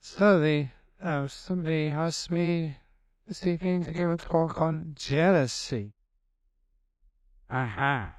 So somebody asked me this evening to give a talk on jealousy. Aha.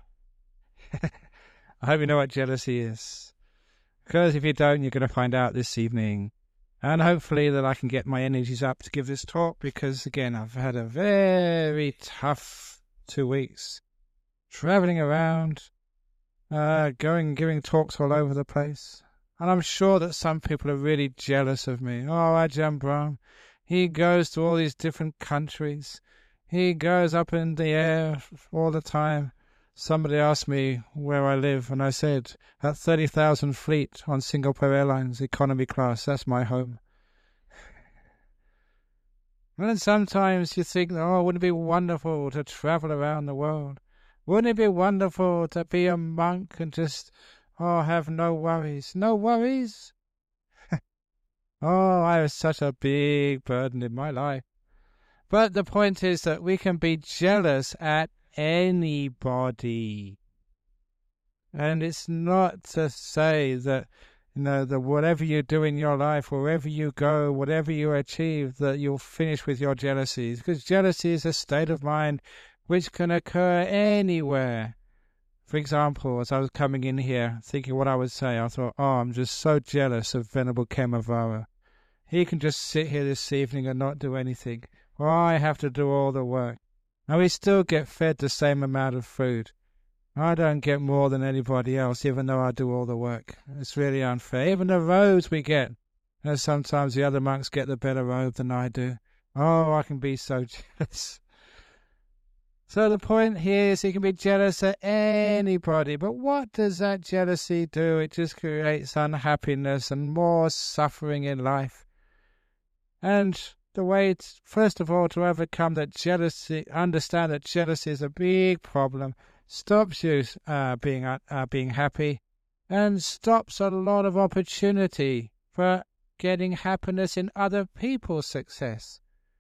I hope you know what jealousy is. Because if you don't, you're going to find out this evening. And hopefully that I can get my energies up to give this talk because, again, I've had a very tough 2 weeks. Traveling around, giving talks all over the place. And I'm sure that some people are really jealous of me. Oh, Ajahn Brahm, he goes to all these different countries. He goes up in the air all the time. Somebody asked me where I live, and I said, at 30,000 Fleet on Singapore Airlines, economy class, that's my home. And then sometimes you think, oh, wouldn't it be wonderful to travel around the world? Wouldn't it be wonderful to be a monk and just, have no worries? No worries? Oh, I have such a big burden in my life. But the point is that we can be jealous at anybody. And it's not to say that, that whatever you do in your life, wherever you go, whatever you achieve, that you'll finish with your jealousies. Because jealousy is a state of mind which can occur anywhere. For example, as I was coming in here, thinking what I would say, I thought, I'm just so jealous of Venerable Kemavara. He can just sit here this evening and not do anything. Or I have to do all the work. And we still get fed the same amount of food. I don't get more than anybody else, even though I do all the work. It's really unfair. Even the robes we get. And sometimes the other monks get the better robe than I do. Oh, I can be so jealous. So the point here is you can be jealous at anybody. But what does that jealousy do? It just creates unhappiness and more suffering in life. And the way, first of all, to overcome that jealousy, understand that jealousy is a big problem, stops you being happy, and stops a lot of opportunity for getting happiness in other people's success.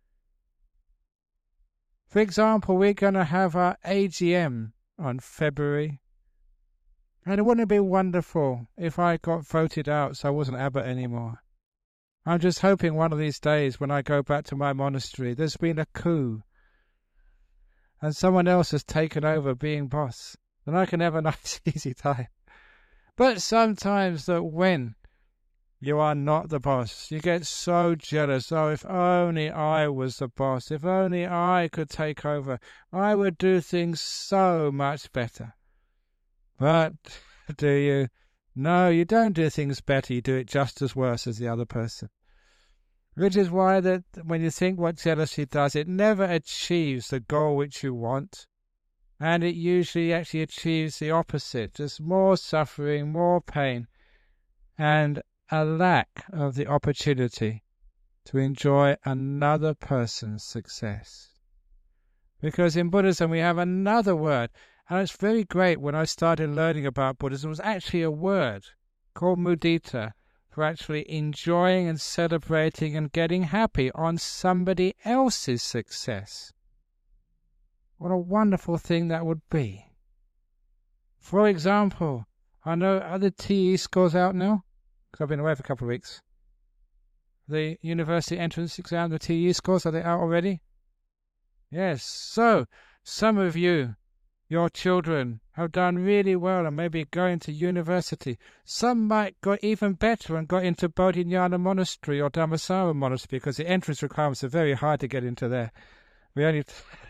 For example, we're going to have our AGM on February, and it wouldn't it be wonderful if I got voted out so I wasn't abbot anymore. I'm just hoping one of these days when I go back to my monastery, there's been a coup and someone else has taken over being boss, then I can have a nice easy time. But sometimes that when you are not the boss, you get so jealous. Oh, if only I was the boss, if only I could take over, I would do things so much better. But do you? No, you don't do things better, you do it just as worse as the other person. Which is why that when you think what jealousy does, it never achieves the goal which you want. And it usually actually achieves the opposite, just more suffering, more pain, and a lack of the opportunity to enjoy another person's success. Because in Buddhism we have another word, and it's very great. When I started learning about Buddhism, it was actually a word called mudita, for actually enjoying and celebrating and getting happy on somebody else's success. What a wonderful thing that would be. For example, I know other TE scores out now, because I've been away for a couple of weeks. The university entrance exam, the TE scores, are they out already? Yes. So, some of you, your children, have done really well and maybe going to university. Some might got even better and got into Bodhinyana Monastery or Dhammasara Monastery because the entrance requirements are very hard to get into there. We only...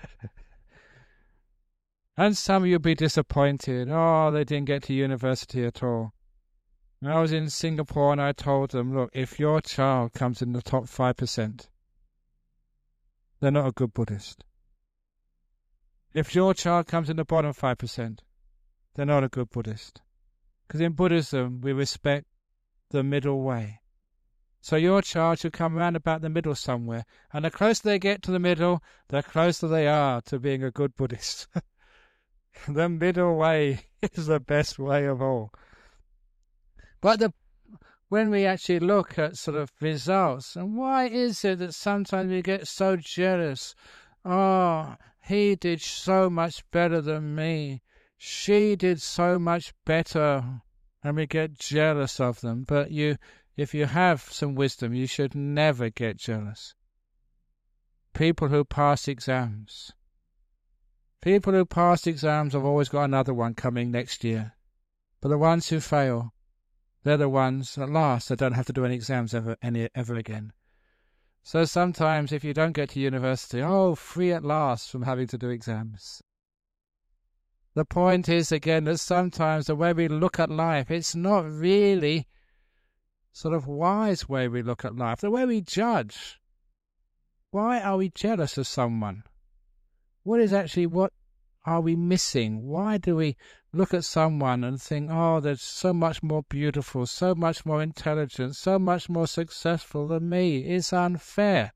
And some of you will be disappointed. Oh, they didn't get to university at all. I was in Singapore and I told them, look, if your child comes in the top 5%, they're not a good Buddhist. If your child comes in the bottom 5%, they're not a good Buddhist. Because in Buddhism, we respect the middle way. So your child should come around about the middle somewhere. And the closer they get to the middle, the closer they are to being a good Buddhist. The middle way is the best way of all. But when we actually look at sort of results, and why is it that sometimes we get so jealous? Oh, he did so much better than me. She did so much better. And we get jealous of them. But you if you have some wisdom, you should never get jealous. People who pass exams. People who pass exams have always got another one coming next year. But the ones who fail, they're the ones at last that don't have to do any exams ever again. So sometimes if you don't get to university, free at last from having to do exams. The point is, again, that sometimes the way we look at life, it's not really sort of wise way we look at life. The way we judge. Why are we jealous of someone? What are we missing? Why do we look at someone and think, they're so much more beautiful, so much more intelligent, so much more successful than me? It's unfair.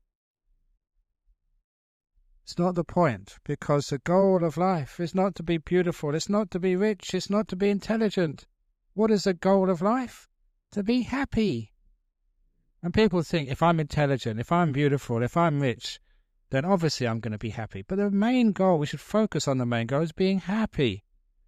It's not the point, because the goal of life is not to be beautiful, it's not to be rich, it's not to be intelligent. What is the goal of life? To be happy. And people think, if I'm intelligent, if I'm beautiful, if I'm rich, then obviously I'm going to be happy. But the main goal, we should focus on the main goal, is being happy.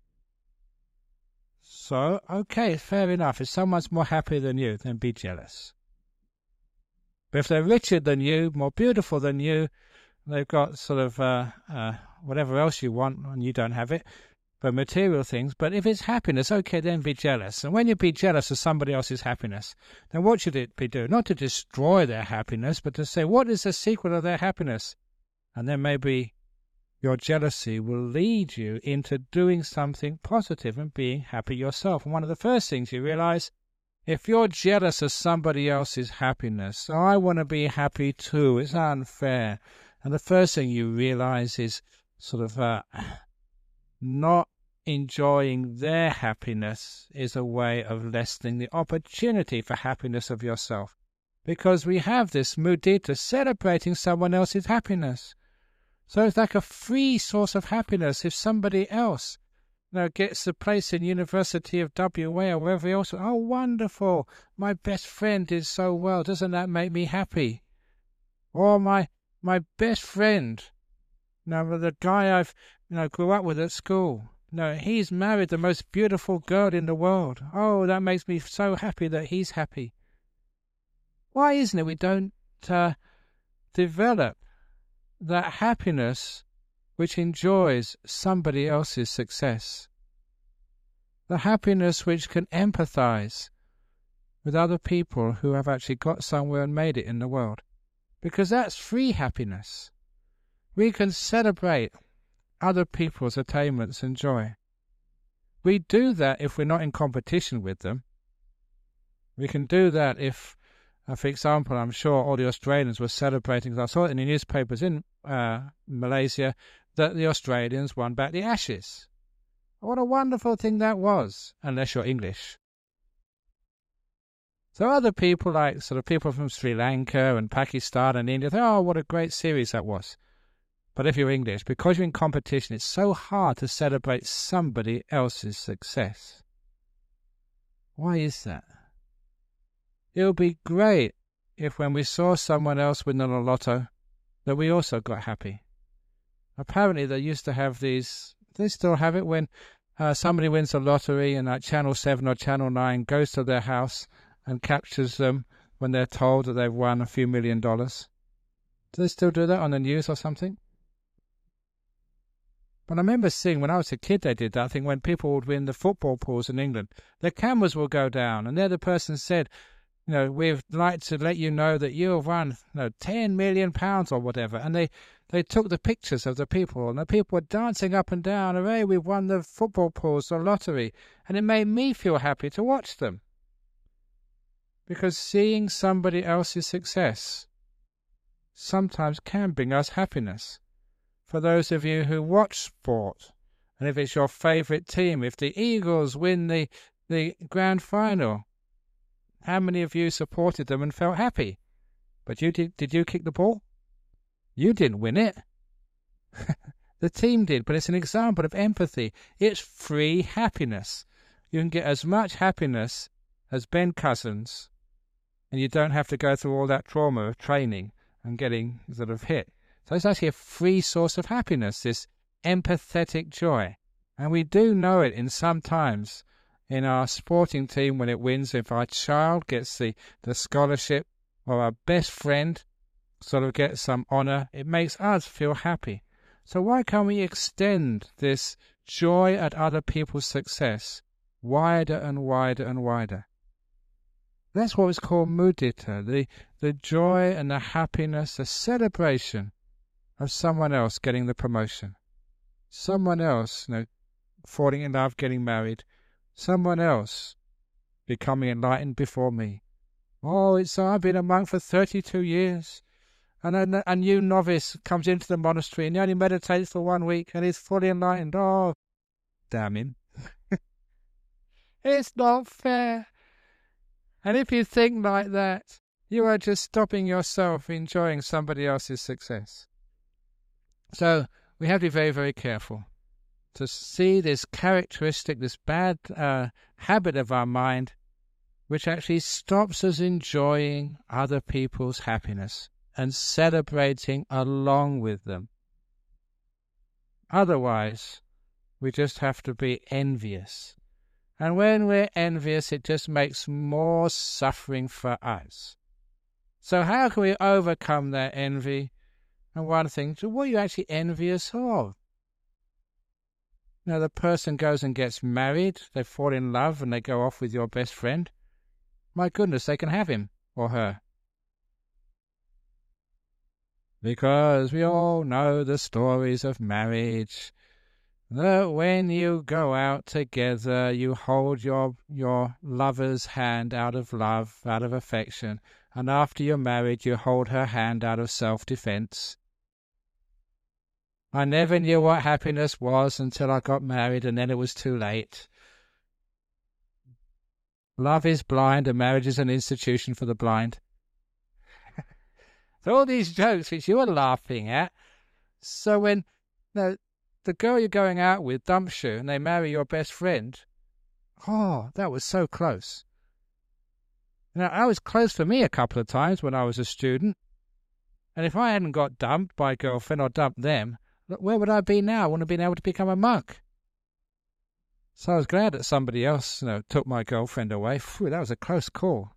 So, okay, fair enough. If someone's more happy than you, then be jealous. But if they're richer than you, more beautiful than you, they've got sort of whatever else you want and you don't have it, but material things. But if it's happiness, okay, then be jealous. And when you be jealous of somebody else's happiness, then what should it be doing? Not to destroy their happiness, but to say, what is the secret of their happiness? And then maybe your jealousy will lead you into doing something positive and being happy yourself. And one of the first things you realize, if you're jealous of somebody else's happiness, I want to be happy too, it's unfair. And the first thing you realize is sort of not enjoying their happiness is a way of lessening the opportunity for happiness of yourself. Because we have this mudita, celebrating someone else's happiness. So it's like a free source of happiness if somebody else gets a place in University of WA or wherever else. Oh, wonderful, my best friend did so well. Doesn't that make me happy? Or my best friend, the guy I've grew up with at school, he's married the most beautiful girl in the world. Oh, that makes me so happy that he's happy. Why isn't it we don't develop that happiness which enjoys somebody else's success? The happiness which can empathize with other people who have actually got somewhere and made it in the world. Because that's free happiness. We can celebrate other people's attainments and joy. We do that if we're not in competition with them. We can do that if, for example, I'm sure all the Australians were celebrating, I saw it in the newspapers in Malaysia, that the Australians won back the Ashes. What a wonderful thing that was, unless you're English. So other people, like sort of people from Sri Lanka and Pakistan and India, think, what a great series that was. But if you're English, because you're in competition, it's so hard to celebrate somebody else's success. Why is that? It would be great if when we saw someone else win the lotto, that we also got happy. Apparently they used to have these, they still have it, when somebody wins the lottery and like Channel 7 or Channel 9 goes to their house and captures them when they're told that they've won a few $1 million. Do they still do that on the news or something? But I remember seeing when I was a kid they did that. I think when people would win the football pools in England, the cameras will go down and there the person said, we'd like to let you know that you have won £10 million or whatever. And they took the pictures of the people and the people were dancing up and down. Hooray, we've won the football pools, the lottery. And it made me feel happy to watch them. Because seeing somebody else's success sometimes can bring us happiness. For those of you who watch sport, and if it's your favourite team, if the Eagles win the grand final, how many of you supported them and felt happy? But did you kick the ball? You didn't win it. The team did, but it's an example of empathy. It's free happiness. You can get as much happiness as Ben Cousins, and you don't have to go through all that trauma of training and getting sort of hit. So it's actually a free source of happiness, this empathetic joy. And we do know it in sometimes in our sporting team when it wins, if our child gets the scholarship, or our best friend sort of gets some honor, it makes us feel happy. So why can't we extend this joy at other people's success wider and wider and wider? That's what is called mudita, the joy and the happiness, the celebration of someone else getting the promotion, someone else, falling in love, getting married, someone else becoming enlightened before me. Oh, I've been a monk for 32 years, and a new novice comes into the monastery and he only meditates for 1 week and he's fully enlightened. Oh, damn him. It's not fair. And if you think like that, you are just stopping yourself enjoying somebody else's success. So we have to be very, very careful to see this characteristic, this bad habit of our mind, which actually stops us enjoying other people's happiness and celebrating along with them. Otherwise, we just have to be envious. And when we're envious, it just makes more suffering for us. So how can we overcome that envy? And one thing, what are you actually envious of? The person goes and gets married, they fall in love, and they go off with your best friend. My goodness, they can have him or her. Because we all know the stories of marriage, that when you go out together, you hold your lover's hand out of love, out of affection, and after you're married, you hold her hand out of self-defense. I never knew what happiness was until I got married, and then it was too late. Love is blind, and marriage is an institution for the blind. So all these jokes which you are laughing at. So when the girl you're going out with dumps you and they marry your best friend, oh, that was so close. That was close for me a couple of times when I was a student. And if I hadn't got dumped by a girlfriend or dumped them, where would I be now? I wouldn't have been able to become a monk. So I was glad that somebody else took my girlfriend away. Phew, that was a close call.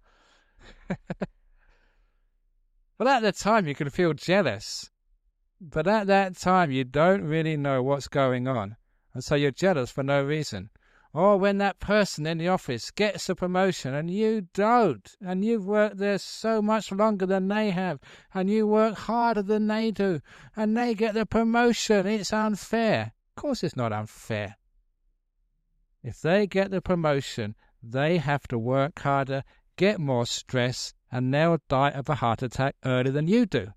But at the time you can feel jealous. But at that time you don't really know what's going on. And so you're jealous for no reason. Or when that person in the office gets a promotion and you don't, and you've worked there so much longer than they have, and you work harder than they do, and they get the promotion, it's unfair. Of course it's not unfair. If they get the promotion, they have to work harder, get more stress, and they'll die of a heart attack earlier than you do.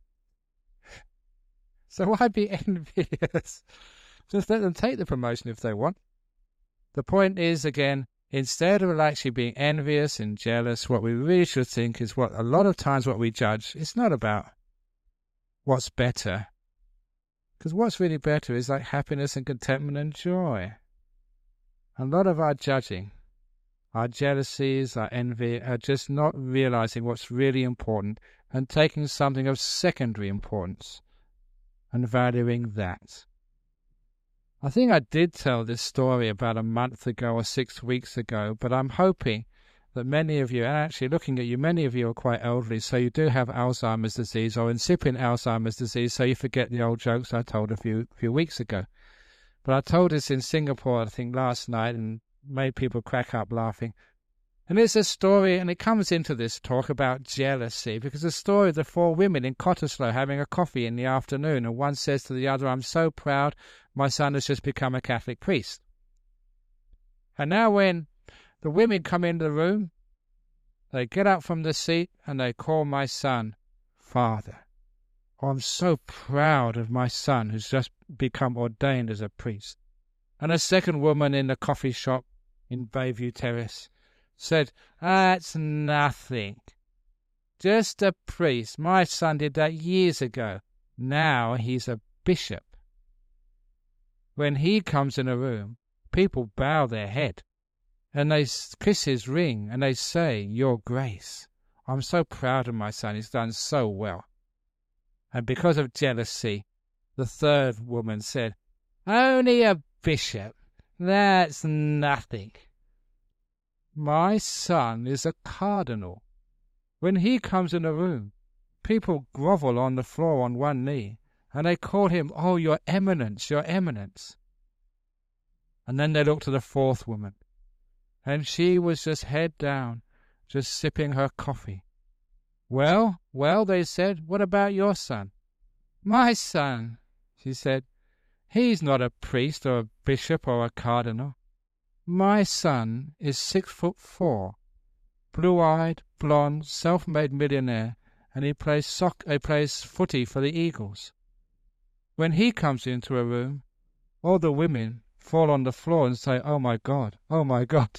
So why be envious? Just let them take the promotion if they want. The point is, again, instead of actually being envious and jealous, what we really should think is what a lot of times what we judge, it's not about what's better. Because what's really better is like happiness and contentment and joy. A lot of our judging, our jealousies, our envy, are just not realizing what's really important and taking something of secondary importance and valuing that. I think I did tell this story about a month ago or 6 weeks ago, but I'm hoping that many of you, and actually looking at you, many of you are quite elderly, so you do have Alzheimer's disease or incipient Alzheimer's disease, so you forget the old jokes I told a few weeks ago. But I told this in Singapore, I think, last night, and made people crack up laughing. And it's a story, and it comes into this talk about jealousy, because the story of the 4 women in Cottesloe having a coffee in the afternoon, and one says to the other, "I'm so proud, my son has just become a Catholic priest." And now when the women come into the room, they get up from the seat and they call my son Father. Oh, I'm so proud of my son who's just become ordained as a priest. And a second woman in the coffee shop in Bayview Terrace said, "That's nothing. Just a priest. My son did that years ago. Now he's a bishop." When he comes in a room, people bow their head and they kiss his ring and they say, "Your Grace, I'm so proud of my son. He's done so well." And because of jealousy, the third woman said, "Only a bishop. That's nothing." My son is a cardinal. When he comes in a room, people grovel on the floor on one knee, and they call him, "Oh, your eminence, your eminence." And then they look to the fourth woman, and she was just head down, just sipping her coffee. "Well, well," they said, "what about your son?" "My son," she said, "he's not a priest or a bishop or a cardinal. My son is 6'4", blue-eyed, blonde, self-made millionaire, and he plays footy for the Eagles. When he comes into a room, all the women fall on the floor and say, 'Oh my God, oh my God.'"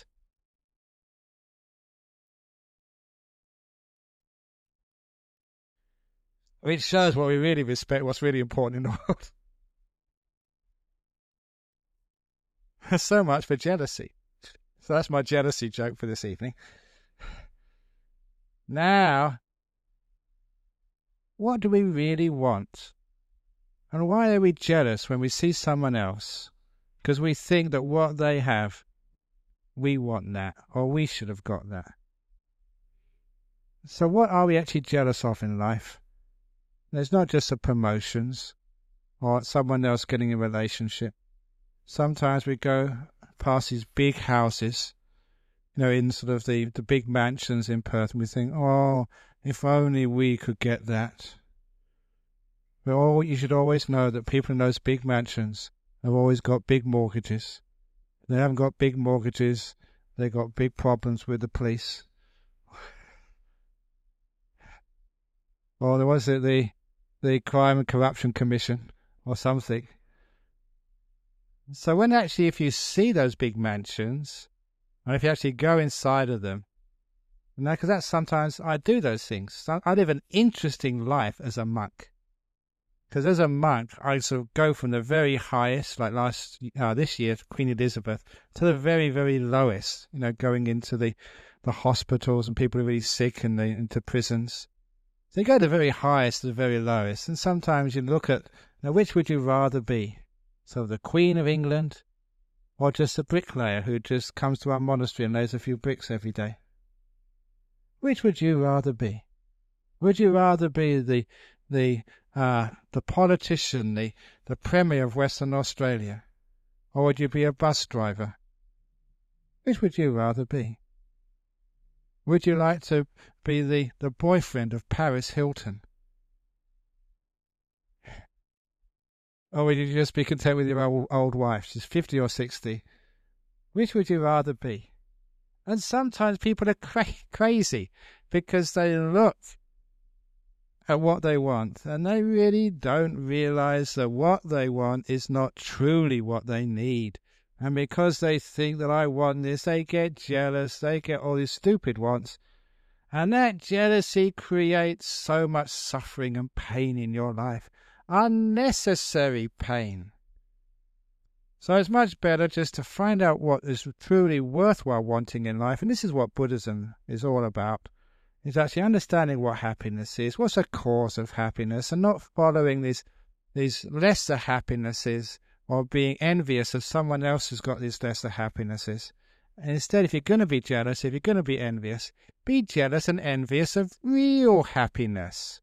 It shows what we really respect, what's really important in the world. So much for jealousy. So that's my jealousy joke for this evening. Now, what do we really want? And why are we jealous when we see someone else? Because we think that what they have, we want that, or we should have got that. So what are we actually jealous of in life? There's not just the promotions or someone else getting a relationship. Sometimes we go past these big houses, in sort of the big mansions in Perth, and we think, "Oh, if only we could get that." But you should always know that people in those big mansions have always got big mortgages. If they haven't got big mortgages, they've got big problems with the police. Or there was the Crime and Corruption Commission or something. So if you see those big mansions, and if you actually go inside of them, because that's sometimes I do those things. I live an interesting life as a monk. Because as a monk, I sort of go from the very highest, like this year, Queen Elizabeth, to the very, very lowest, going into the hospitals and people who are really sick and into prisons. So you go to the very highest to the very lowest. And sometimes you look at, which would you rather be? So the Queen of England, or just a bricklayer who just comes to our monastery and lays a few bricks every day? Which would you rather be? Would you rather be the politician, the Premier of Western Australia, or would you be a bus driver? Which would you rather be? Would you like to be the boyfriend of Paris Hilton? Or would you just be content with your old wife? She's 50 or 60. Which would you rather be? And sometimes people are crazy because they look at what they want, and they really don't realize that what they want is not truly what they need. And because they think that I want this, they get jealous, they get all these stupid wants, and that jealousy creates so much suffering and pain in your life. Unnecessary pain. So it's much better just to find out what is truly worthwhile wanting in life, and this is what Buddhism is all about. Is actually understanding what happiness is, what's the cause of happiness, and not following these lesser happinesses or being envious of someone else who's got these lesser happinesses. And instead, if you're going to be jealous, if you're going to be envious, be jealous and envious of real happiness.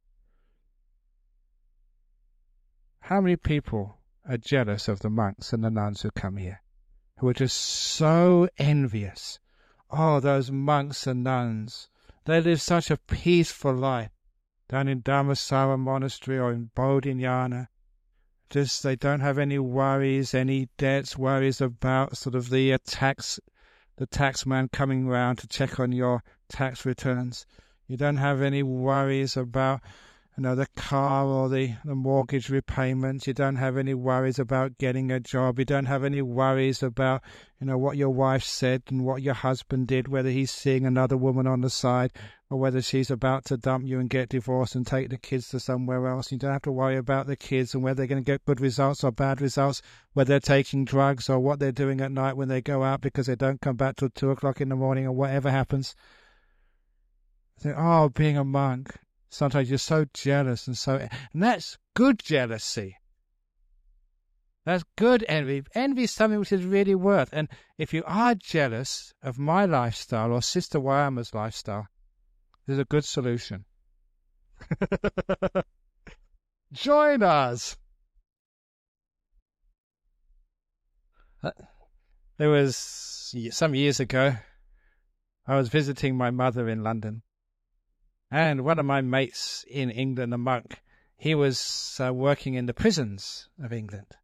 How many people are jealous of the monks and the nuns who come here, who are just so envious? Oh, those monks and nuns. They live such a peaceful life down in Dharmasara Monastery or in Bodhinyana. They don't have any worries, any debts, worries about sort of the tax man coming round to check on your tax returns. You don't have any worries about the car or the mortgage repayments. You don't have any worries about getting a job. You don't have any worries about, what your wife said and what your husband did, whether he's seeing another woman on the side or whether she's about to dump you and get divorced and take the kids to somewhere else. You don't have to worry about the kids and whether they're going to get good results or bad results, whether they're taking drugs or what they're doing at night when they go out because they don't come back till 2 o'clock in the morning or whatever happens. Being a monk. Sometimes you're so jealous and that's good jealousy. That's good envy. Envy is something which is really worth. And if you are jealous of my lifestyle or Sister Wyama's lifestyle, there's a good solution. Join us. There was some years ago, I was visiting my mother in London, and one of my mates in England, a monk, he was working in the prisons of England.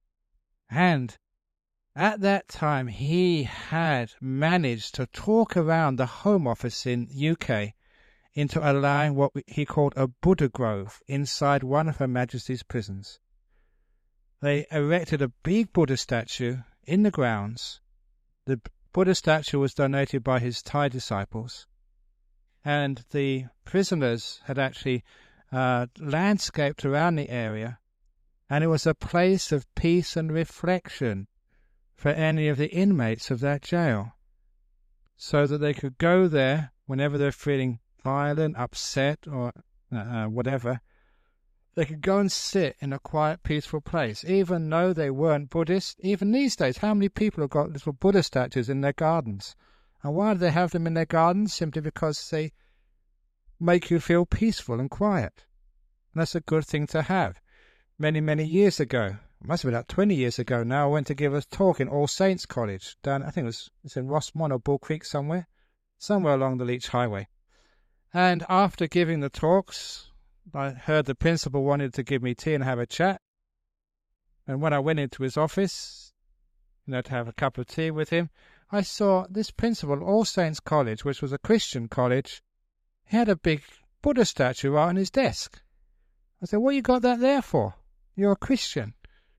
And at that time, he had managed to talk around the Home Office in UK into allowing what he called a Buddha Grove inside one of Her Majesty's prisons. They erected a big Buddha statue in the grounds. The Buddha statue was donated by his Thai disciples, and the prisoners had actually landscaped around the area, and it was a place of peace and reflection for any of the inmates of that jail, so that they could go there whenever they're feeling violent, upset, or whatever. They could go and sit in a quiet, peaceful place, even though they weren't Buddhist. Even these days, how many people have got little Buddha statues in their gardens? And why do they have them in their gardens? Simply because they make you feel peaceful and quiet. And that's a good thing to have. Many, many years ago, it must have been about 20 years ago now, I went to give a talk in All Saints College, down, I think it's in Rossmont or Bull Creek somewhere along the Leach Highway. And after giving the talks, I heard the principal wanted to give me tea and have a chat. And when I went into his office, to have a cup of tea with him, I saw this principal of All Saints College, which was a Christian college. He had a big Buddha statue right on his desk. I said, "What you got that there for? You're a Christian.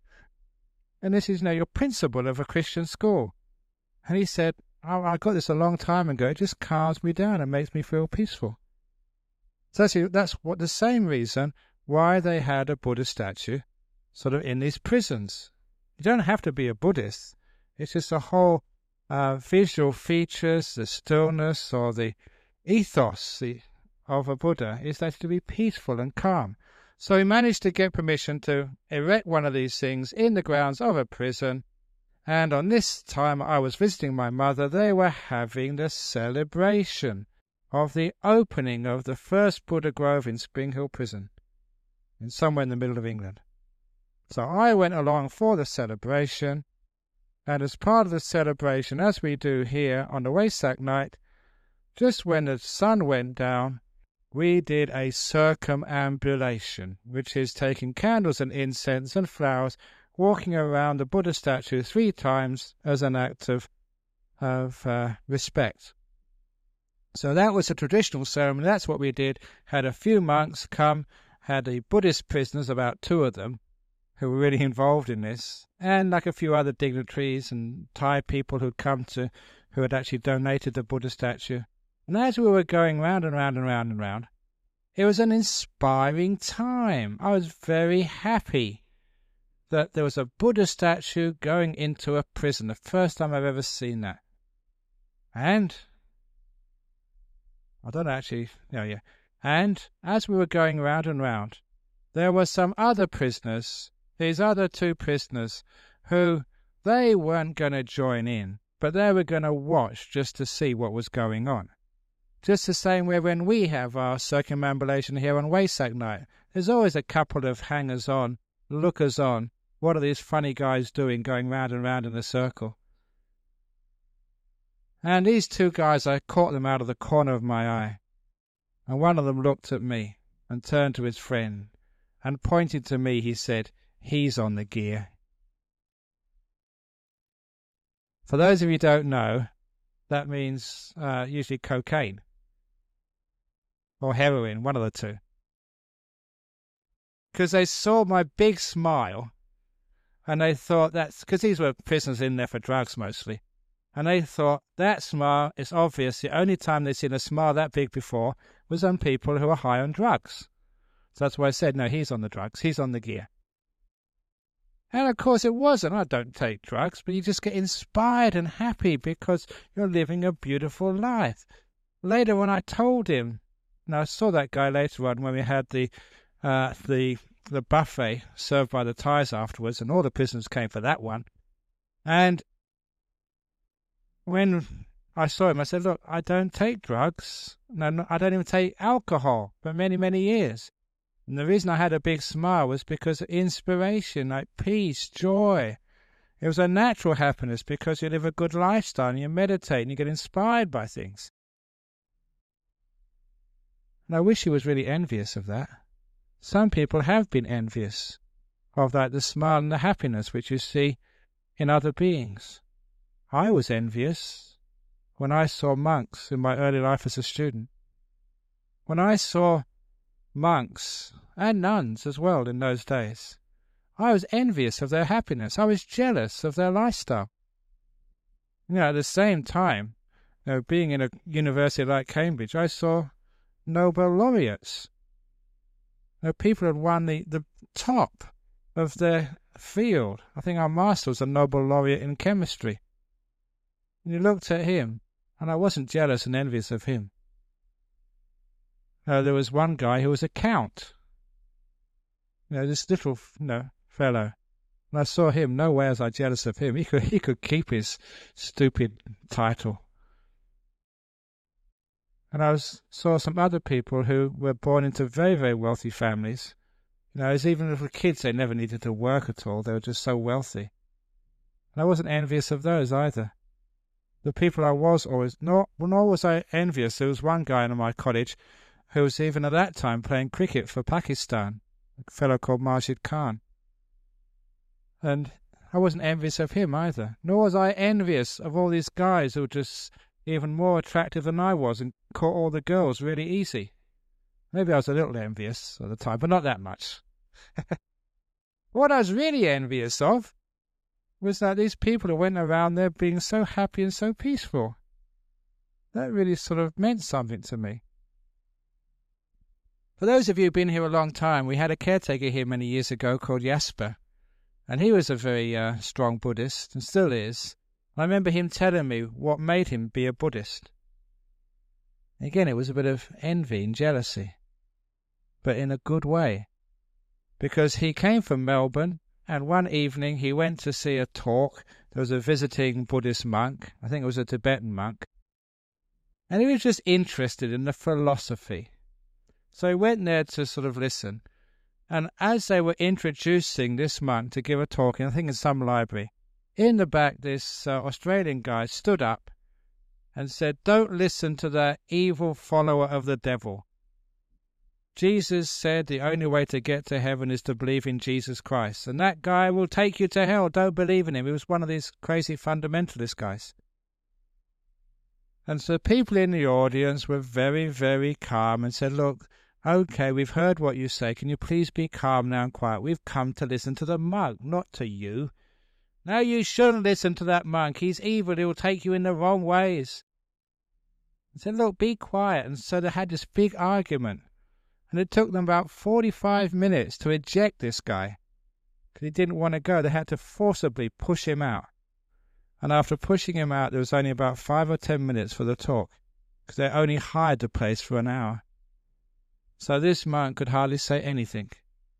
And this is your principal of a Christian school." And he said, I got this a long time ago. It just calms me down and makes me feel peaceful. So that's the same reason why they had a Buddha statue sort of in these prisons. You don't have to be a Buddhist. It's just the whole visual features, the stillness or the ethos of a Buddha is that to be peaceful and calm. So he managed to get permission to erect one of these things in the grounds of a prison. And on this time I was visiting my mother, they were having the celebration of the opening of the first Buddha Grove in Spring Hill Prison, somewhere in the middle of England. So I went along for the celebration, and as part of the celebration, as we do here on the Wesak night, just when the sun went down, we did a circumambulation, which is taking candles and incense and flowers, walking around the Buddha statue 3 times as an act of respect. So that was a traditional ceremony. That's what we did. Had a few monks come, had the Buddhist prisoners, about 2 of them, who were really involved in this, and like a few other dignitaries and Thai people who had actually donated the Buddha statue. And as we were going round and round and round and round, it was an inspiring time. I was very happy that there was a Buddha statue going into a prison, the first time I've ever seen that. And I don't actually, and as we were going round and round, there were some other prisoners, these other 2 prisoners, who they weren't going to join in, but they were going to watch just to see what was going on. Just the same way when we have our circumambulation here on Wesak night, there's always a couple of hangers-on, lookers-on. What are these funny guys doing going round and round in a circle? And these 2 guys, I caught them out of the corner of my eye. And one of them looked at me and turned to his friend, and pointing to me, he said, "He's on the gear." For those of you who don't know, that means usually cocaine or heroin, one of the 2. Because they saw my big smile, and they thought that's because these were prisoners in there for drugs mostly. And they thought that smile is obvious. The only time they'd seen a smile that big before was on people who were high on drugs. So that's why I said, no, he's on the drugs. He's on the gear. And of course it wasn't. I don't take drugs, but you just get inspired and happy because you're living a beautiful life. Later when I told him, and I saw that guy later on when we had the the buffet served by the Thais afterwards, and all the prisoners came for that one. And when I saw him, I said, "Look, I don't take drugs. No, I don't even take alcohol for many, many years." And the reason I had a big smile was because of inspiration, like peace, joy. It was a natural happiness because you live a good lifestyle and you meditate and you get inspired by things. And I wish he was really envious of that. Some people have been envious of that, the smile and the happiness which you see in other beings. I was envious when I saw monks in my early life as a student. When I saw monks and nuns as well in those days, I was envious of their happiness. I was jealous of their lifestyle. At the same time, being in a university like Cambridge, I saw Nobel laureates. People had won the top of their field. I think our master was a Nobel laureate in chemistry. And you looked at him, and I wasn't jealous and envious of him. There was one guy who was a count. This little, fellow. And I saw him. No way was I jealous of him. He could keep his stupid title. And I saw some other people who were born into very, very wealthy families. As even little kids, they never needed to work at all. They were just so wealthy. And I wasn't envious of those either. The people I was always, nor was I envious. There was one guy in my college who was even at that time playing cricket for Pakistan, a fellow called Majid Khan. And I wasn't envious of him either. Nor was I envious of all these guys who were just even more attractive than I was and caught all the girls really easy. Maybe I was a little envious at the time, but not that much. What I was really envious of was that these people who went around there being so happy and so peaceful. That really sort of meant something to me. For those of you who've been here a long time, we had a caretaker here many years ago called Jasper, and he was a very strong Buddhist, and still is. I remember him telling me what made him be a Buddhist. Again, it was a bit of envy and jealousy, but in a good way, because he came from Melbourne, and one evening he went to see a talk. There was a visiting Buddhist monk, I think it was a Tibetan monk, and he was just interested in the philosophy. So he went there to sort of listen, and as they were introducing this monk to give a talk, I think in some library, in the back this Australian guy stood up and said, "Don't listen to that evil follower of the devil. Jesus said the only way to get to heaven is to believe in Jesus Christ, and that guy will take you to hell. Don't believe in him." He was one of these crazy fundamentalist guys. And so people in the audience were very, very calm and said, "Look, okay, we've heard what you say. Can you please be calm now and quiet? We've come to listen to the monk, not to you. No, you shouldn't listen to that monk. He's evil. He'll take you in the wrong ways." I said, "Look, be quiet." And so they had this big argument. And it took them about 45 minutes to eject this guy, because he didn't want to go. They had to forcibly push him out. And after pushing him out, there was only about 5 or 10 minutes for the talk, because they only hired the place for an hour. So this monk could hardly say anything.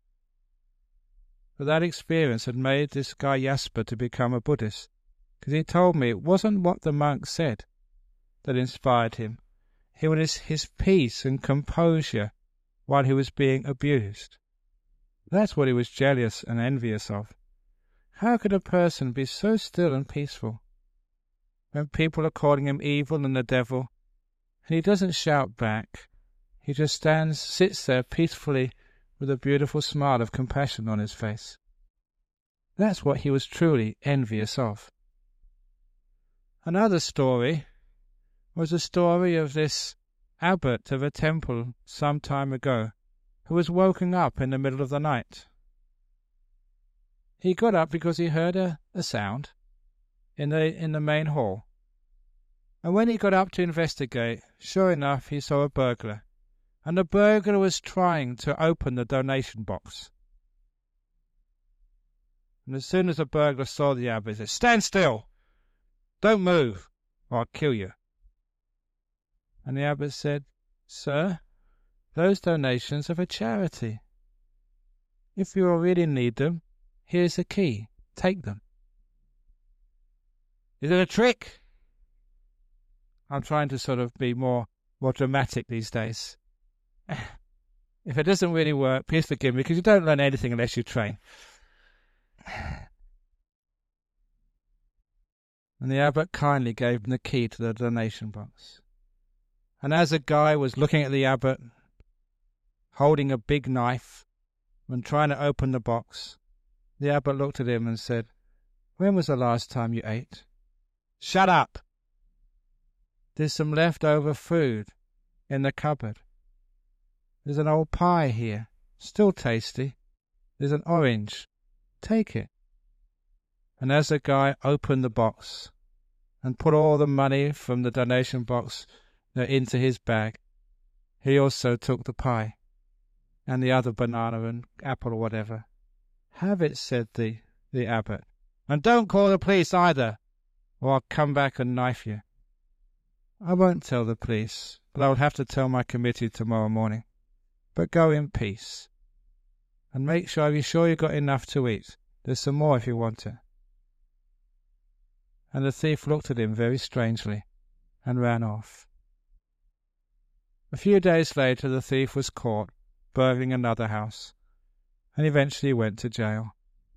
But that experience had made this guy Jasper to become a Buddhist, because he told me it wasn't what the monk said that inspired him. It was his peace and composure while he was being abused. That's what he was jealous and envious of. How could a person be so still and peaceful when people are calling him evil and the devil, and he doesn't shout back? He just sits there peacefully with a beautiful smile of compassion on his face. That's what he was truly envious of. Another story was a story of this abbot of a temple some time ago who was woken up in the middle of the night. He got up because he heard a sound in the main hall. And when he got up to investigate, sure enough, he saw a burglar. And the burglar was trying to open the donation box. And as soon as the burglar saw the abbot, he said, "Stand still! Don't move, or I'll kill you." And the abbot said, "Sir, those donations are for charity. If you really need them, here's the key. Take them. Is it a trick? I'm trying to sort of be more dramatic these days. If it doesn't really work, please forgive me, because you don't learn anything unless you train. And the abbot kindly gave him the key to the donation box. And as the guy was looking at the abbot, holding a big knife and trying to open the box, the abbot looked at him and said, "When was the last time you ate?" "Shut up! There's some leftover food in the cupboard. There's an old pie here, still tasty. There's an orange. Take it." And as the guy opened the box and put all the money from the donation box into his bag, he also took the pie and the other banana and apple or whatever. "Have it," said the abbot. "And don't call the police either, or I'll come back and knife you." "I won't tell the police, but I'll have to tell my committee tomorrow morning. But go in peace. And make sure you've got enough to eat. There's some more if you want it." And the thief looked at him very strangely and ran off. A few days later the thief was caught burgling another house, and eventually went to jail.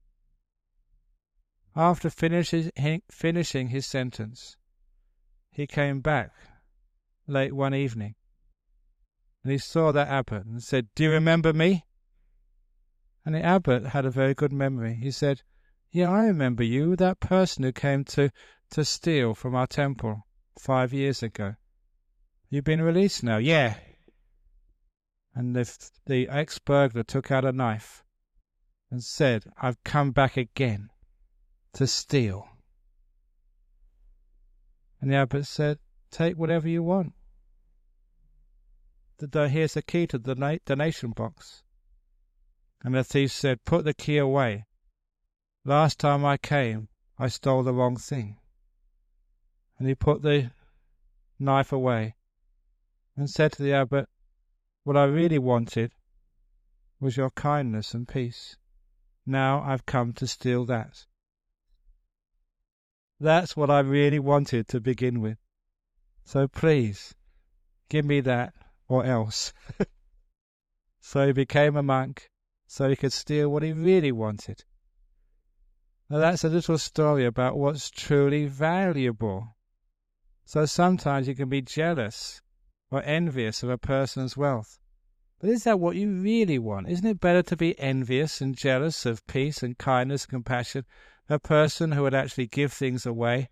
After finishing his sentence, he came back late one evening, and he saw that abbot and said, "Do you remember me?" And the abbot had a very good memory. He said, "Yeah, I remember you, that person who came to steal from our temple 5 years ago. You've been released now." "Yeah." And the ex-burglar took out a knife and said, "I've come back again to steal." And the abbot said, "Take whatever you want. Here's the key to the donation box." And the thief said, "Put the key away. Last time I came, I stole the wrong thing." And he put the knife away and said to the abbot, "What I really wanted was your kindness and peace. Now I've come to steal that. That's what I really wanted to begin with. So please, give me that or else." So he became a monk, so he could steal what he really wanted. Now that's a little story about what's truly valuable. So sometimes you can be jealous or envious of a person's wealth. But is that what you really want? Isn't it better to be envious and jealous of peace and kindness and compassion, a person who would actually give things away,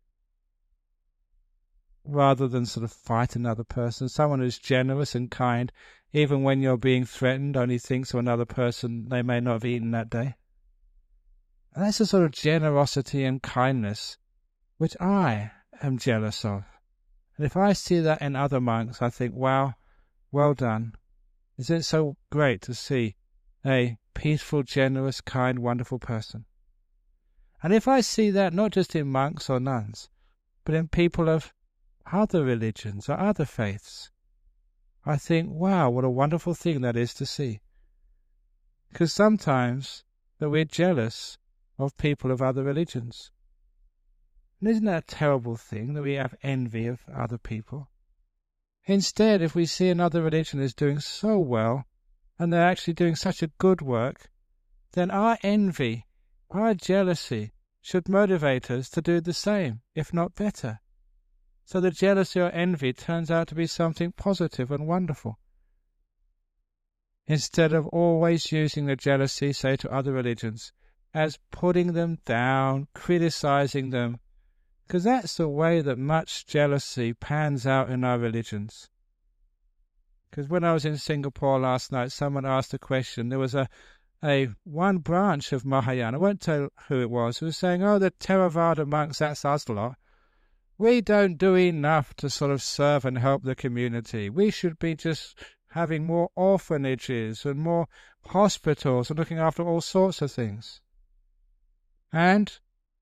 rather than sort of fight another person? Someone who's generous and kind, even when you're being threatened, only thinks of another person they may not have eaten that day. And that's the sort of generosity and kindness which I am jealous of. And if I see that in other monks, I think, wow, well done. Isn't it so great to see a peaceful, generous, kind, wonderful person? And if I see that not just in monks or nuns, but in people of other religions or other faiths, I think, wow, what a wonderful thing that is to see. Because sometimes that we're jealous of people of other religions. And isn't that a terrible thing, that we have envy of other people? Instead, if we see another religion is doing so well, and they're actually doing such a good work, then our envy, our jealousy, should motivate us to do the same, if not better. So the jealousy or envy turns out to be something positive and wonderful. Instead of always using the jealousy, say, to other religions, as putting them down, criticizing them, because that's the way that much jealousy pans out in our religions. Because when I was in Singapore last night, someone asked a question. There was a one branch of Mahayana, I won't tell who it was, who was saying, "Oh, the Theravada monks, that's us lot. We don't do enough to sort of serve and help the community. We should be just having more orphanages and more hospitals and looking after all sorts of things." And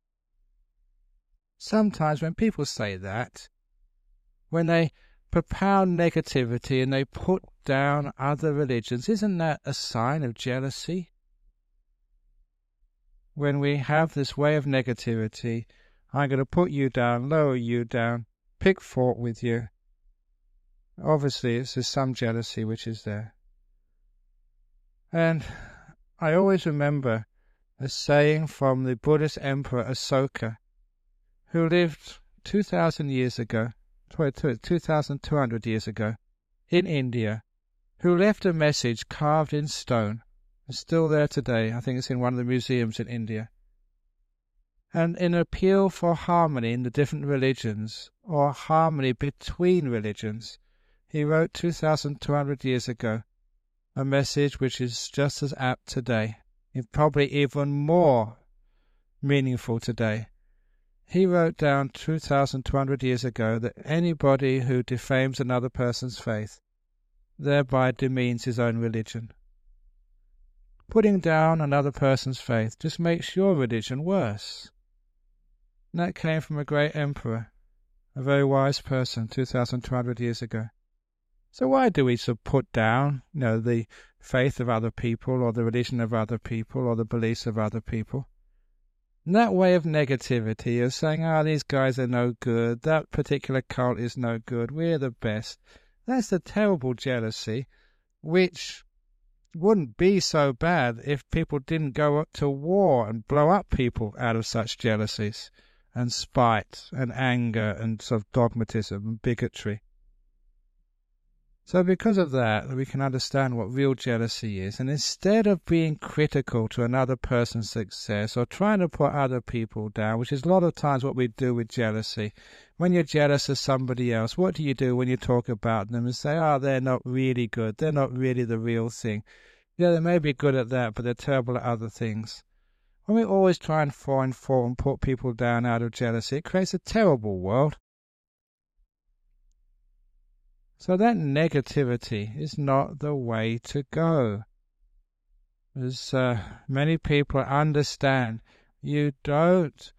sometimes when people say that, when they propound negativity and they put down other religions, isn't that a sign of jealousy? when we have this way of negativity, I'm going to put you down, lower you down, pick fault with you. Obviously, there's some jealousy which is there. And I always remember a saying from the Buddhist Emperor Asoka, who lived 2,000 years ago, 2,200 years ago, in India, who left a message carved in stone. It's still there today. I think it's in one of the museums in India. And in appeal for harmony in the different religions, or harmony between religions, he wrote 2,200 years ago a message which is just as apt today, and probably even more meaningful today. He wrote down 2,200 years ago that anybody who defames another person's faith thereby demeans his own religion. Putting down another person's faith just makes your religion worse. And that came from a great emperor, a very wise person 2,200 years ago. So why do we put down, the faith of other people, or the religion of other people, or the beliefs of other people? And that way of negativity, of saying, these guys are no good, that particular cult is no good, we're the best. That's a terrible jealousy, which wouldn't be so bad if people didn't go up to war and blow up people out of such jealousies and spite and anger and sort of dogmatism and bigotry. So because of that, we can understand what real jealousy is. And instead of being critical to another person's success or trying to put other people down, which is a lot of times what we do with jealousy, when you're jealous of somebody else, what do you do when you talk about them and say, they're not really good, they're not really the real thing. Yeah, they may be good at that, but they're terrible at other things. When we always try and find fault and put people down out of jealousy, it creates a terrible world. So that negativity is not the way to go. As many people understand, you don't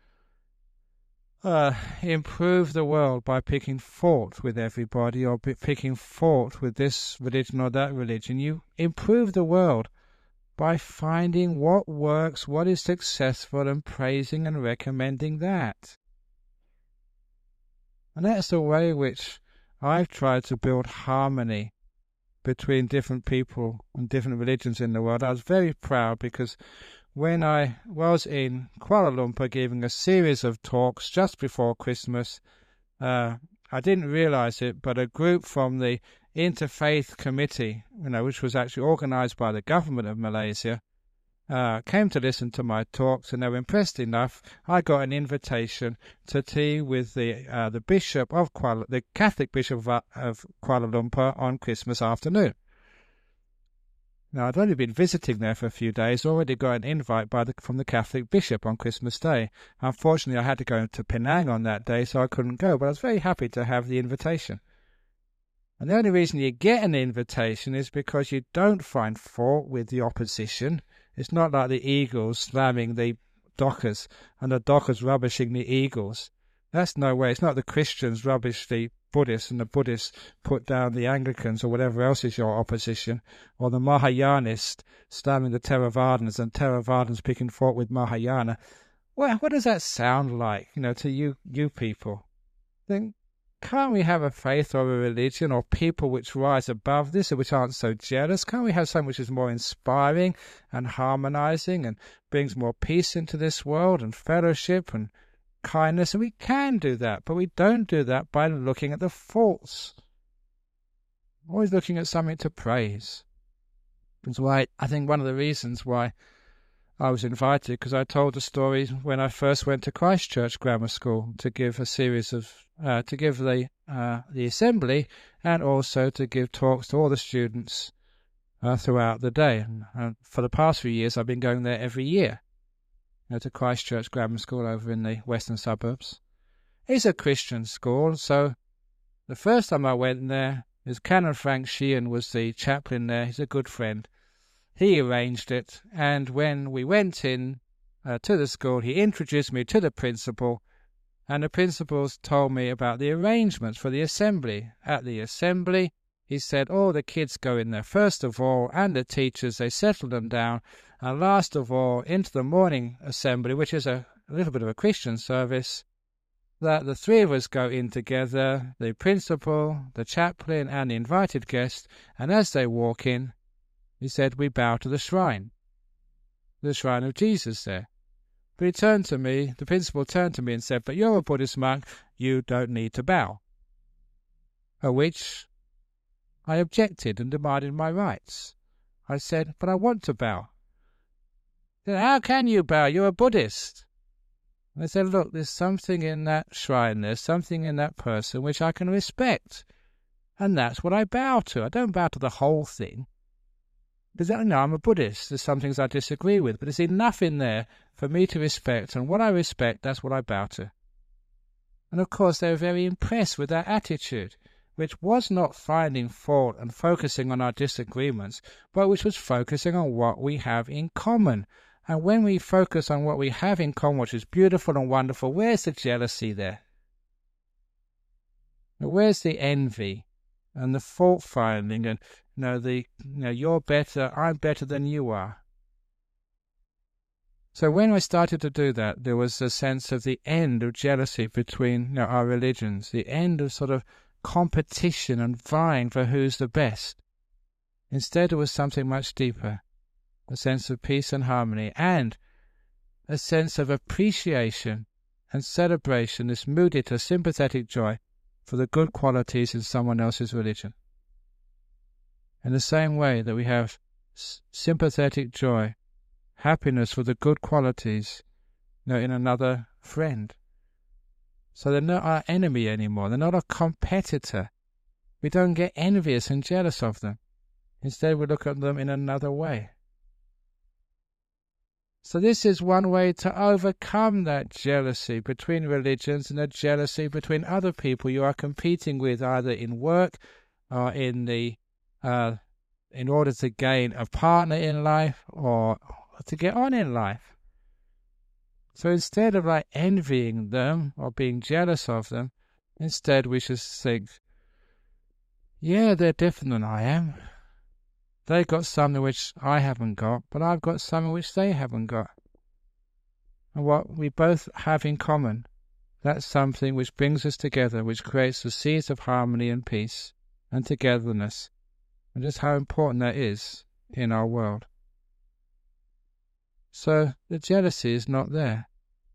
improve the world by picking fault with everybody or picking fault with this religion or that religion. You improve the world by finding what works, what is successful, and praising and recommending that. And that's the way in which I've tried to build harmony between different people and different religions in the world. I was very proud because when I was in Kuala Lumpur giving a series of talks just before Christmas, I didn't realize it, but a group from the Interfaith Committee, which was actually organized by the government of Malaysia, came to listen to my talks, and they were impressed enough. I got an invitation to tea with the bishop of the Catholic bishop of Kuala Lumpur on Christmas afternoon. Now, I'd only been visiting there for a few days, already got an invite from the Catholic bishop on Christmas Day. Unfortunately, I had to go to Penang on that day, so I couldn't go, but I was very happy to have the invitation. And the only reason you get an invitation is because you don't find fault with the opposition. It's not like the Eagles slamming the Dockers and the Dockers rubbishing the Eagles. That's no way. It's not the Christians rubbish the Buddhists and the Buddhists put down the Anglicans or whatever else is your opposition, or the Mahayanists slamming the Theravadins and Theravadins picking fault with Mahayana. Well, what does that sound like, to you people? Then can't we have a faith or a religion or people which rise above this and which aren't so jealous? Can't we have something which is more inspiring and harmonizing and brings more peace into this world and fellowship and kindness? And we can do that, but we don't do that by looking at the faults. Always looking at something to praise. That's why I think one of the reasons why I was invited, because I told the story when I first went to Christchurch Grammar School to give a series of to give the assembly and also to give talks to all the students throughout the day. And for the past few years, I've been going there every year to Christchurch Grammar School over in the western suburbs. It's a Christian school, so the first time I went there, Canon Frank Sheehan was the chaplain there. He's a good friend. He arranged it, and when we went in to the school, he introduced me to the principal, and the principals told me about the arrangements for the assembly. At the assembly, he said, the kids go in there first of all, and the teachers, they settle them down, And last of all, into the morning assembly, which is a little bit of a Christian service, that the three of us go in together, the principal, the chaplain, and the invited guest, and as they walk in, he said, we bow to the shrine of Jesus there. But he turned to me, the principal turned to me and said, but you're a Buddhist monk, you don't need to bow. At which I objected and demanded my rights. I said, but I want to bow. He said, how can you bow? You're a Buddhist. And I said, look, there's something in that shrine, there's something in that person which I can respect. And that's what I bow to. I don't bow to the whole thing. Because I'm a Buddhist. There's some things I disagree with, but there's enough in there for me to respect, and what I respect, that's what I bow to. And of course, they were very impressed with that attitude, which was not finding fault and focusing on our disagreements, but which was focusing on what we have in common. And when we focus on what we have in common, which is beautiful and wonderful, where's the jealousy there? Where's the envy and the fault finding and you're better, I'm better than you are? So when I started to do that, there was a sense of the end of jealousy between our religions, the end of sort of competition and vying for who's the best. Instead, it was something much deeper, a sense of peace and harmony, and a sense of appreciation and celebration, this mudita, sympathetic joy for the good qualities in someone else's religion. In the same way that we have sympathetic joy, happiness for the good qualities in another friend. So they're not our enemy anymore. They're not a competitor. We don't get envious and jealous of them. Instead, we look at them in another way. So this is one way to overcome that jealousy between religions and the jealousy between other people you are competing with, either in work or in order to gain a partner in life or to get on in life. So instead of envying them or being jealous of them, instead we should think, yeah, they're different than I am. They've got something which I haven't got, but I've got something which they haven't got. And what we both have in common, that's something which brings us together, which creates the seeds of harmony and peace and togetherness, and just how important that is in our world. So the jealousy is not there.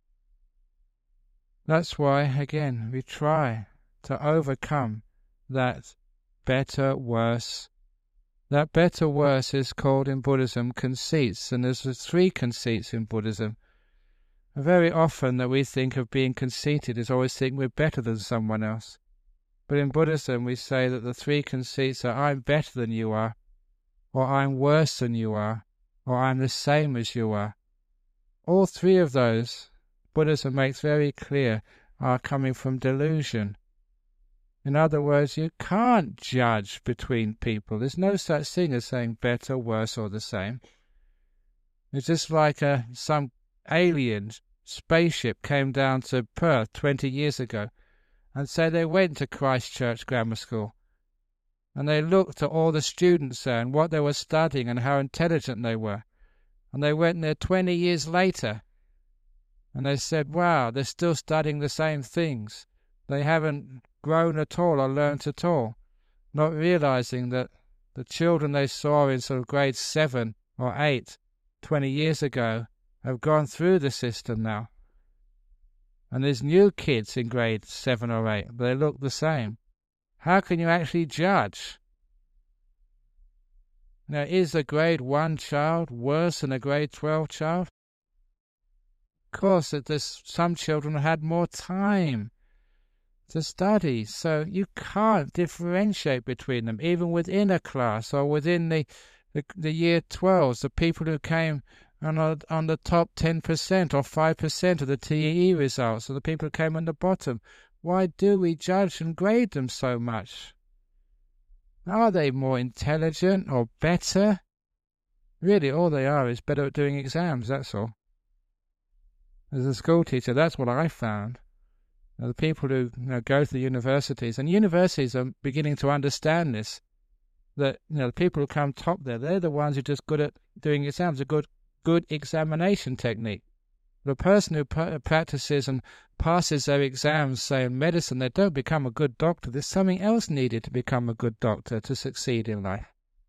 That's why, again, we try to overcome that better, worse. That better, worse is called in Buddhism conceits, and there's 3 conceits in Buddhism. And very often that we think of being conceited is always thinking we're better than someone else. But in Buddhism we say that the 3 conceits are I'm better than you are, or I'm worse than you are, or I'm the same as you are. All 3 of those, Buddhism makes very clear, are coming from delusion. In other words, you can't judge between people. There's no such thing as saying better, worse, or the same. It's just like some alien spaceship came down to Perth 20 years ago, and so they went to Christ Church Grammar School, and they looked at all the students there and what they were studying and how intelligent they were. And they went there 20 years later, and they said, wow, they're still studying the same things. They haven't grown at all or learnt at all, not realizing that the children they saw in sort of grade 7 or 8 20 years ago have gone through the system now. And there's new kids in grade 7 or 8, but they look the same. How can you actually judge? Now, is a grade 1 child worse than a grade 12 child? Of course, there's some children who had more time to study, so you can't differentiate between them, even within a class or within the year 12s, the people who came on the top 10% or 5% of the TEE results, or the people who came on the bottom. Why do we judge and grade them so much? Are they more intelligent or better? Really, all they are is better at doing exams, that's all. As a school teacher, that's what I found. The people who go to the universities, and universities are beginning to understand this, that the people who come top there, they're the ones who are just good at doing exams, are good good examination technique. The person who practices and passes their exams, say in medicine, they don't become a good doctor. There's something else needed to become a good doctor to succeed in life.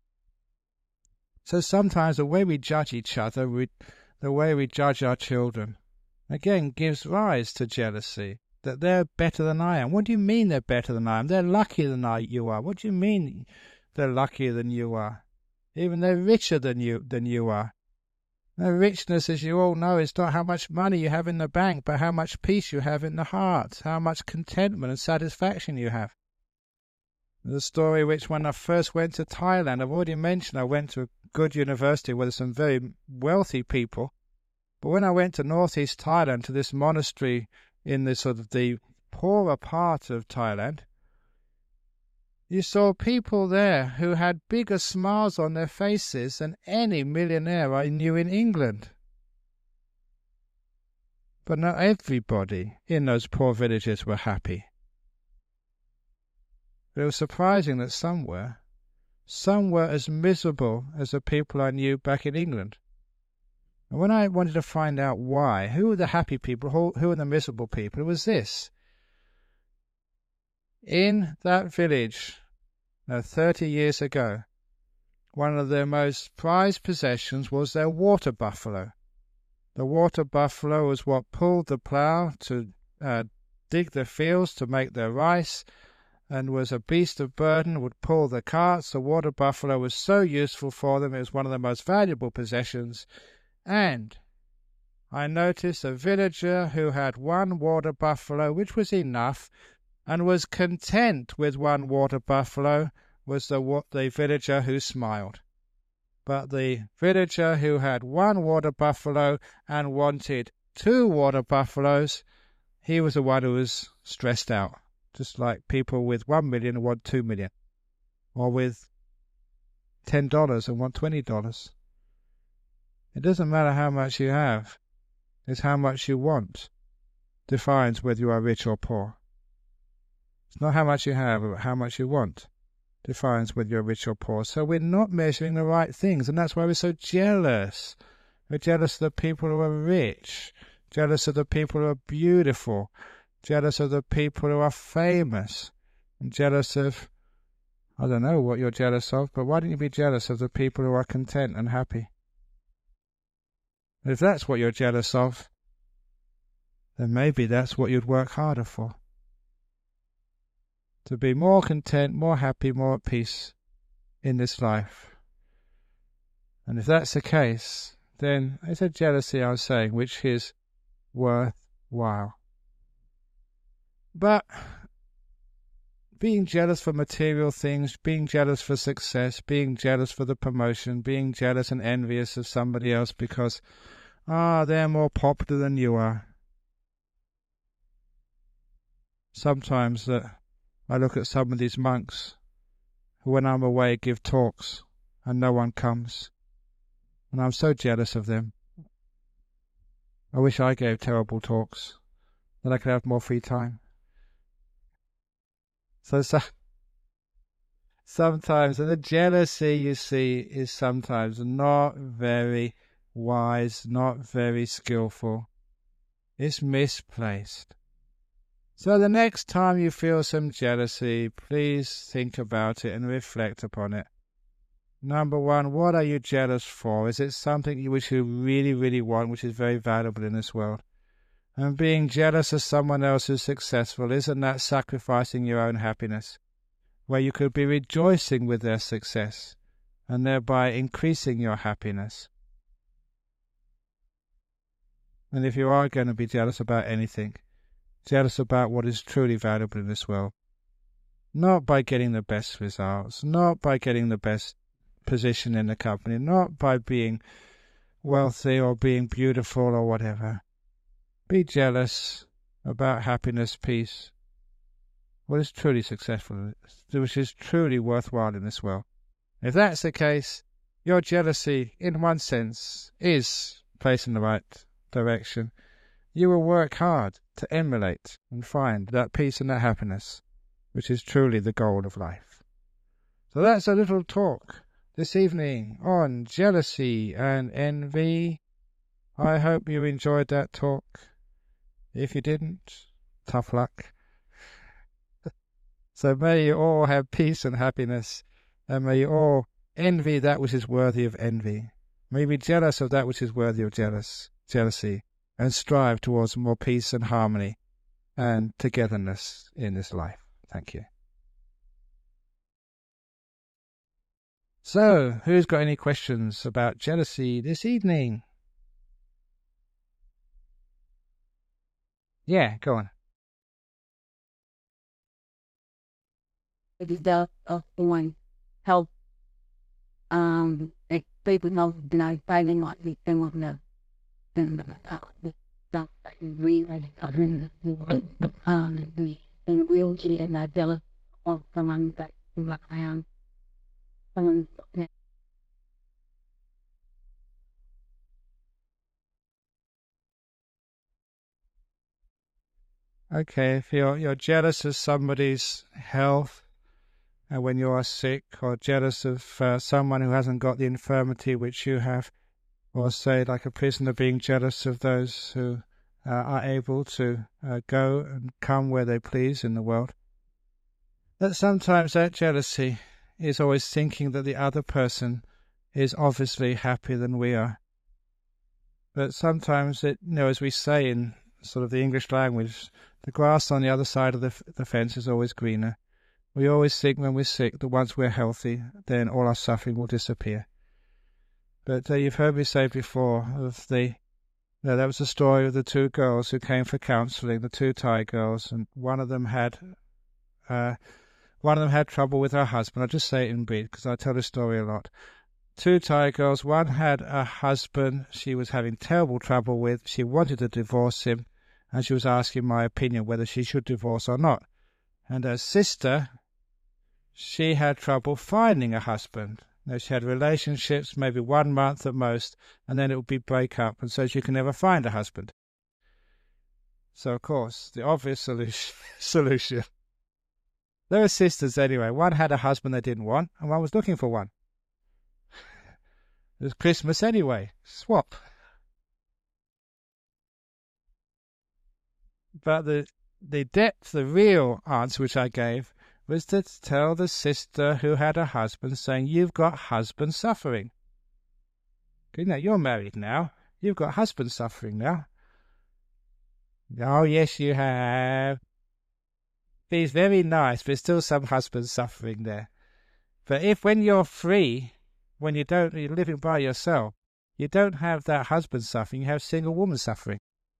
So sometimes the way we judge each other, the way we judge our children, again, gives rise to jealousy, that they're better than I am. What do you mean they're better than I am? They're luckier than you are. What do you mean they're luckier than you are? Even they're richer than you are. Their richness, as you all know, is not how much money you have in the bank, but how much peace you have in the heart, how much contentment and satisfaction you have. The story which, when I first went to Thailand, I've already mentioned I went to a good university where there's some very wealthy people. But when I went to northeast Thailand, to this monastery in the sort of the poorer part of Thailand, you saw people there who had bigger smiles on their faces than any millionaire I knew in England. But not everybody in those poor villages were happy. It was surprising that some were. Some were as miserable as the people I knew back in England. And when I wanted to find out why, who were the happy people, who were the miserable people, it was this. In that village, 30 years ago, one of their most prized possessions was their water buffalo. The water buffalo was what pulled the plough to dig the fields to make their rice, and was a beast of burden, would pull the carts. The water buffalo was so useful for them, it was one of the most valuable possessions. And I noticed a villager who had one water buffalo, which was enough, and was content with one water buffalo, was the villager who smiled. But the villager who had one water buffalo and wanted 2 water buffaloes, he was the one who was stressed out. Just like people with 1 million and want 2 million, or with $10 and want $20. It doesn't matter how much you have, it's how much you want defines whether you are rich or poor. It's not how much you have, but how much you want defines whether you're rich or poor. So we're not measuring the right things, and that's why we're so jealous. We're jealous of the people who are rich, jealous of the people who are beautiful, jealous of the people who are famous, and jealous of, I don't know what you're jealous of, but why don't you be jealous of the people who are content and happy? If that's what you're jealous of, then maybe that's what you'd work harder for. To be more content, more happy, more at peace in this life. And if that's the case, then it's a jealousy, I'm saying, which is worthwhile. But being jealous for material things, being jealous for success, being jealous for the promotion, being jealous and envious of somebody else because, they're more popular than you are. Sometimes I look at some of these monks who, when I'm away, give talks and no one comes. And I'm so jealous of them. I wish I gave terrible talks, that I could have more free time. So sometimes, and the jealousy, you see, is sometimes not very wise, not very skillful. It's misplaced. So the next time you feel some jealousy, please think about it and reflect upon it. Number 1, what are you jealous for? Is it something which you really, really want, which is very valuable in this world? And being jealous of someone else who's successful, isn't that sacrificing your own happiness? Where you could be rejoicing with their success and thereby increasing your happiness. And if you are going to be jealous about anything, jealous about what is truly valuable in this world, not by getting the best results, not by getting the best position in the company, not by being wealthy or being beautiful or whatever. Be jealous about happiness, peace, what is truly successful, which is truly worthwhile in this world. If that's the case, your jealousy, in one sense, is placed in the right direction. You will work hard to emulate and find that peace and that happiness, which is truly the goal of life. So that's a little talk this evening on jealousy and envy. I hope you enjoyed that talk. If you didn't, tough luck. So may you all have peace and happiness, and may you all envy that which is worthy of envy. May you be jealous of that which is worthy of jealousy, and strive towards more peace and harmony and togetherness in this life. Thank you. So, who's got any questions about jealousy this evening? Yeah, go on. It is the one help like people know deny fighting not the thing of the stuff that you read like the wheelchair and I tell it or someone that like I am someone Okay, if you're jealous of somebody's health, and when you are sick, or jealous of someone who hasn't got the infirmity which you have, or say like a prisoner being jealous of those who are able to go and come where they please in the world, that sometimes that jealousy is always thinking that the other person is obviously happier than we are. But sometimes it, as we say in sort of the English language, the grass on the other side of the fence is always greener. We always think when we're sick that once we're healthy, then all our suffering will disappear. But you've heard me say before of that was the story of the two girls who came for counselling, the two Thai girls, and one of them had trouble with her husband. I'll just say it in brief because I tell this story a lot. Two Thai girls, one had a husband she was having terrible trouble with. She wanted to divorce him, and she was asking my opinion whether she should divorce or not. And her sister, she had trouble finding a husband. She had relationships, maybe 1 month at most, and then it would be break up, and so she could never find a husband. So, of course, the obvious solution. They were sisters anyway. One had a husband they didn't want, and one was looking for one. It was Christmas anyway. Swap. But the depth, the real answer which I gave was to tell the sister who had a husband, saying, "You've got husband suffering. You're married now. You've got husband suffering now." "Oh, yes, you have. He's very nice, but there's still some husband suffering there. But if when you're free, when you're living by yourself, you don't have that husband suffering, you have single woman suffering."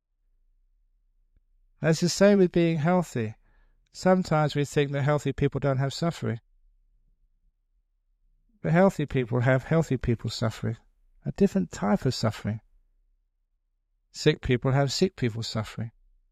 That's the same with being healthy. Sometimes we think that healthy people don't have suffering. But healthy people have healthy people suffering, a different type of suffering. Sick people have sick people suffering.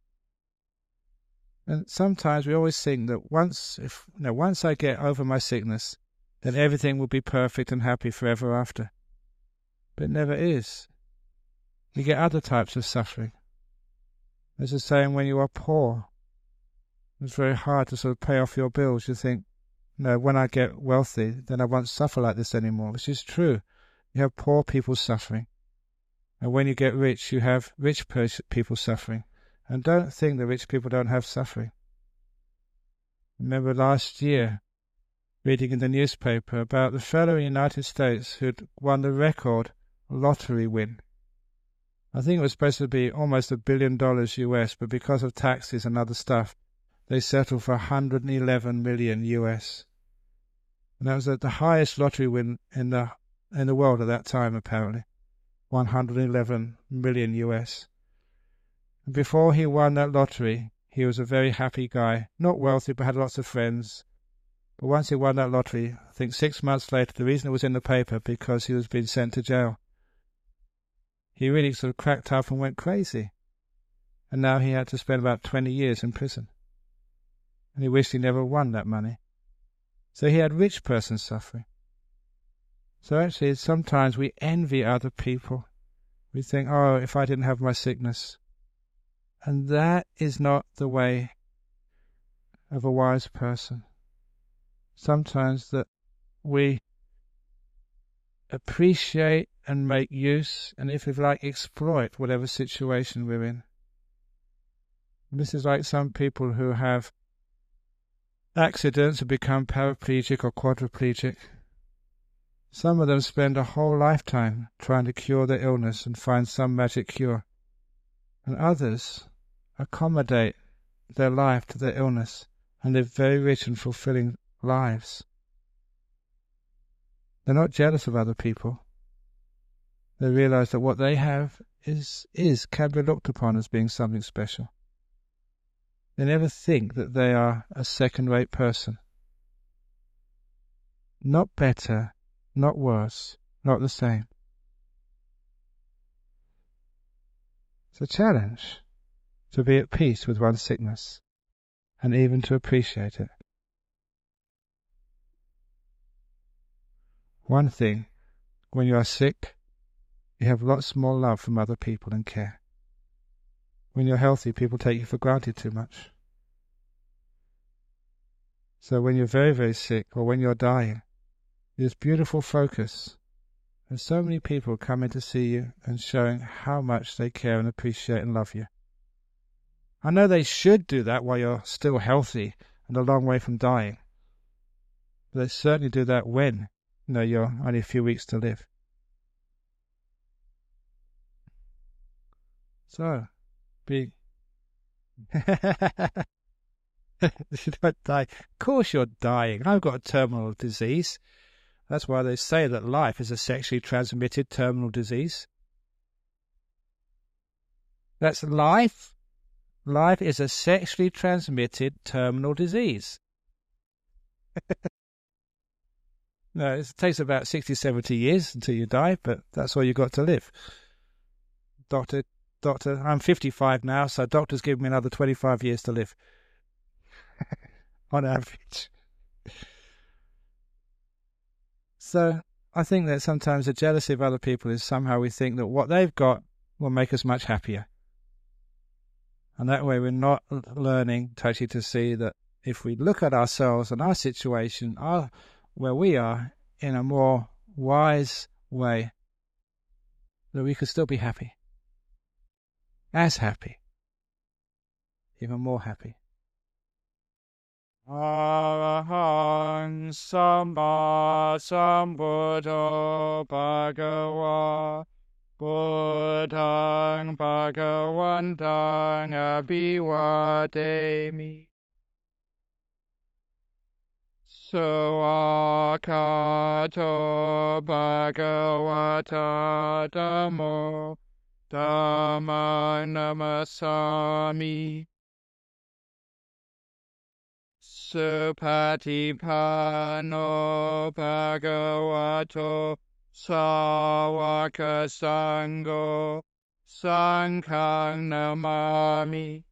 And sometimes we always think that once I get over my sickness, then everything will be perfect and happy forever after. But it never is. You get other types of suffering. There's a saying, when you are poor, it's very hard to sort of pay off your bills. You think, when I get wealthy, then I won't suffer like this anymore, which is true. You have poor people suffering. And when you get rich, you have rich people suffering. And don't think that rich people don't have suffering. Remember last year, reading in the newspaper about the fellow in the United States who'd won the record lottery win. I think it was supposed to be almost $1 billion US, but because of taxes and other stuff, they settled for 111 million US. And that was the highest lottery win in the world at that time, apparently. 111 million US. And before he won that lottery, he was a very happy guy. Not wealthy, but had lots of friends. But once he won that lottery, I think 6 months later, the reason it was in the paper, because he was being sent to jail. He really sort of cracked up and went crazy. And now he had to spend about 20 years in prison. And he wished he never won that money. So he had rich person suffering. So actually, sometimes we envy other people. We think, oh, if I didn't have my sickness. And that is not the way of a wise person. Sometimes that we appreciate and make use, and if you like, exploit whatever situation we're in. This is like some people who have accidents and become paraplegic or quadriplegic. Some of them spend a whole lifetime trying to cure their illness and find some magic cure. And others accommodate their life to their illness and live very rich and fulfilling lives. They're not jealous of other people. They realize that what they have can be looked upon as being something special. They never think that they are a second-rate person. Not better, not worse, not the same. It's a challenge to be at peace with one's sickness and even to appreciate it. One thing, when you are sick, you have lots more love from other people and care. When you're healthy, people take you for granted too much. So when you're very, very sick or when you're dying, this beautiful focus, and so many people coming to see you and showing how much they care and appreciate and love you. I know they should do that while you're still healthy and a long way from dying. But they certainly do that when you're only a few weeks to live. So, be... You don't die. Of course you're dying. I've got a terminal disease. That's why they say that life is a sexually transmitted terminal disease. That's life. Life is a sexually transmitted terminal disease. No, it takes about 60, 70 years until you die, but that's all you've got to live. Doctor, I'm 55 now, so doctors give me another 25 years to live. On average. So I think that sometimes the jealousy of other people is somehow we think that what they've got will make us much happier. And that way we're not learning actually to see that if we look at ourselves and our situation, where we are, in a more wise way, that we could still be happy. As happy. Even more happy. Arahang Samba Sambuddho Bhagava Buddhang Bhagavantang Abhivademi Sawakato Bhagavata Dhammo Dhammang Namasami Supatipano Bhagavato Sawaka Sangho Sanghang Namami